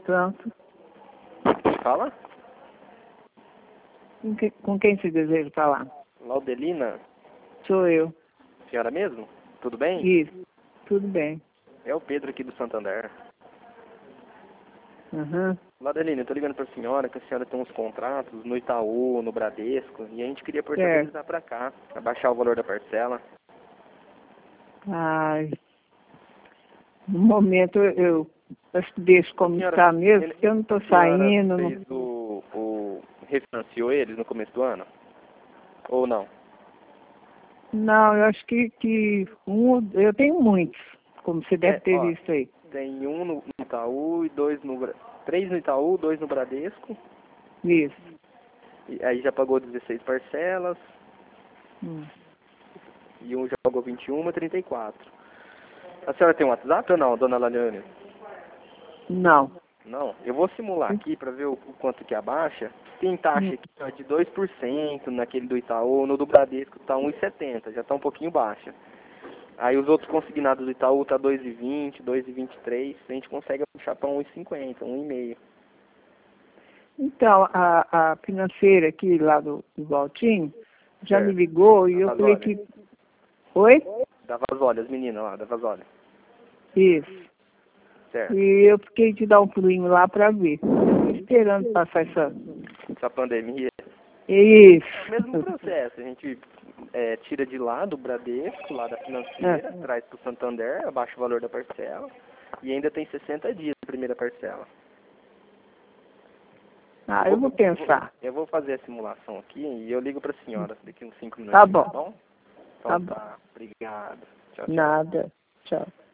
Pronto. Fala? Com quem se deseja falar? Laudelina? Sou eu. Senhora mesmo? Tudo bem? Isso. Tudo bem. É o Pedro aqui do Santander. Uhum. Laudelina, eu tô ligando pra senhora que a senhora tem uns contratos no Itaú, no Bradesco, e a gente queria Certo. portabilizar pra cá, abaixar o valor da parcela. Ai, no momento eu deixo como Senhora, está mesmo, porque eu não estou a senhora saindo. fez refinanciou eles no começo do ano? Ou não? Não, eu acho que eu tenho muitos, como você deve ter Ó, visto aí. tem um no Itaú e três no Itaú, dois no Bradesco. Isso. E aí já pagou 16 parcelas. Hum. E um já pagou 21, 34. A senhora tem um WhatsApp ou não, dona Laliane? Não. Não? Eu vou simular aqui para ver o quanto que abaixa. Tem taxa aqui ó, de 2% naquele do Itaú, no do Bradesco tá 1,70, já tá um pouquinho baixa. Aí os outros consignados do Itaú tá 2,20, 2,23, a gente consegue baixar para 1,50, 1,5. Então, a financeira aqui lá do Valtinho já me Certo. ligou e Da eu falei Vasólia. que... Oi? Da Vasólia, as meninas lá, da Vasólia. Isso. Certo. E eu fiquei de dar um pulinho lá para ver. Estou esperando passar Essa pandemia. Isso. É o mesmo processo, a gente tira de lá do Bradesco, lá da financeira, traz para o Santander, abaixa o valor da parcela e ainda tem 60 dias de primeira parcela. Ah, eu vou pensar. Eu vou fazer a simulação aqui e eu ligo para a senhora daqui uns 5 minutos. Tá bom. Tá bom? Então Tá bom. tá. Obrigado. Tchau, tchau. Nada. Tchau.